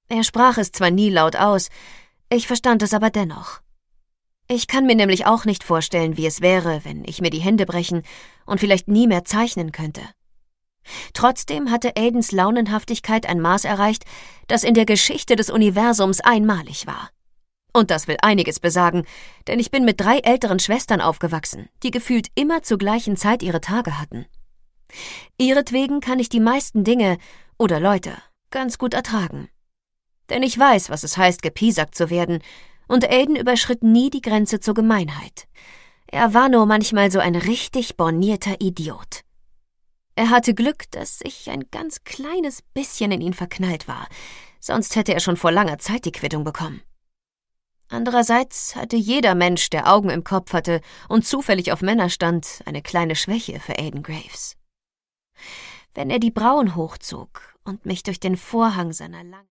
Er sprach es zwar nie laut aus, ich verstand es aber dennoch. Ich kann mir nämlich auch nicht vorstellen, wie es wäre, wenn ich mir die Hände brechen und vielleicht nie mehr zeichnen könnte. Trotzdem hatte Aidens Launenhaftigkeit ein Maß erreicht, das in der Geschichte des Universums einmalig war. Und das will einiges besagen, denn ich bin mit 3 älteren Schwestern aufgewachsen, die gefühlt immer zur gleichen Zeit ihre Tage hatten. Ihretwegen kann ich die meisten Dinge oder Leute ganz gut ertragen. Denn ich weiß, was es heißt, gepiesackt zu werden, und Aiden überschritt nie die Grenze zur Gemeinheit. Er war nur manchmal so ein richtig bornierter Idiot. Er hatte Glück, dass ich ein ganz kleines bisschen in ihn verknallt war, sonst hätte er schon vor langer Zeit die Quittung bekommen. Andererseits hatte jeder Mensch, der Augen im Kopf hatte und zufällig auf Männer stand, eine kleine Schwäche für Aiden Graves. Wenn er die Brauen hochzog und mich durch den Vorhang seiner langen